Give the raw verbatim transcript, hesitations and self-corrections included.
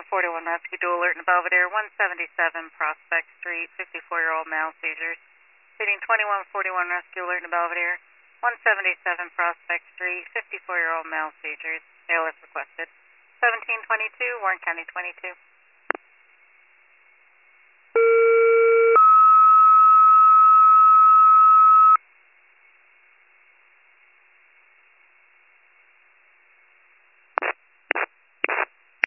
forty-one Rescue Dual Alert in Belvedere, one seventy-seven Prospect Street, fifty-four-year-old male seizures. Repeating twenty-one forty-one Rescue Alert in Belvedere, one seventy-seven Prospect Street, fifty-four-year-old male seizures. Bailiff requested. seventeen twenty-two, Warren County twenty-two.